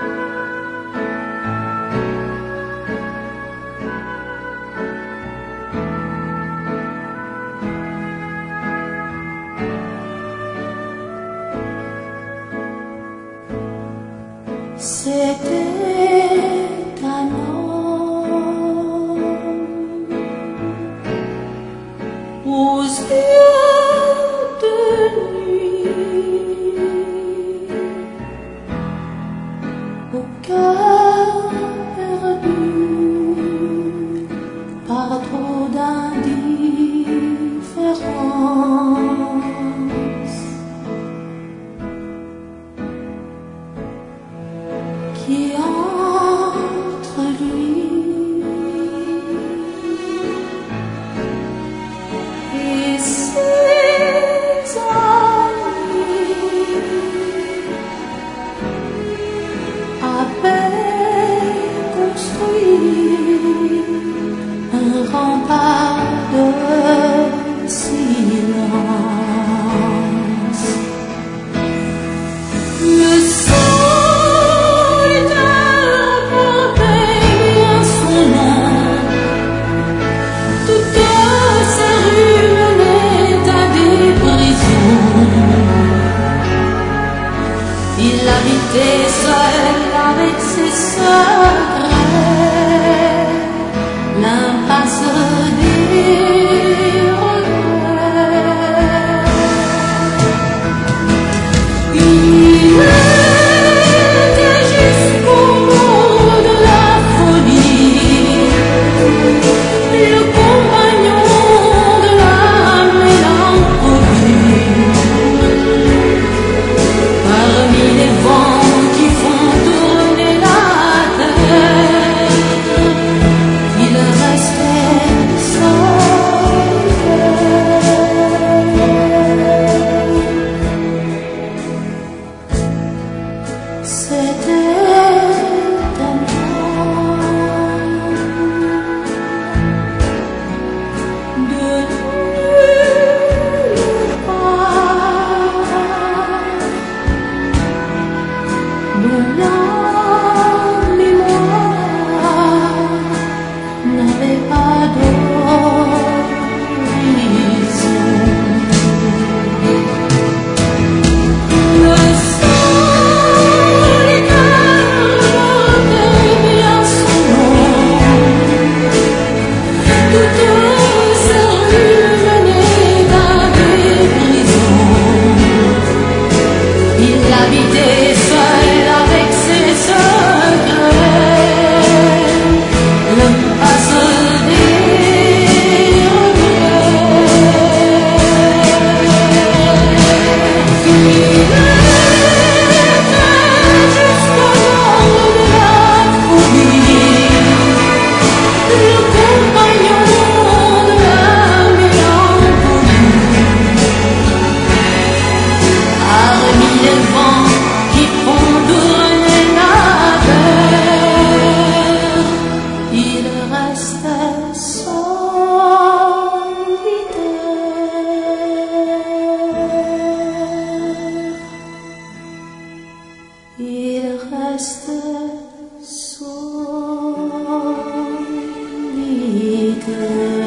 C'était un homme aux yeux de nuit, au cœur perdu par trop d'indifférence, qui entre lui et ses amis avait construit un rempart de silence. Le il habitait seul avec ses secrets, l'impasse des regrets. Il était jusqu'au bout de la folie, le compagnon de la mélancolie. Parmi les vents qui font tourner la terre, il restait solitaire. C'était un homme de nulle part, dont la mémoire n'avait pas d'horizon. Le solitaire portait bien son nom, toutes ses rues menaient à des prisons. Il habitait seul avec ses secrets, l'impasse des regrets. Il était jusqu'au bord de la folie, le compagnon de la mélancolie. Parmi les vents qui font tourner la terre, il restait solitaire. Il restait solitaire.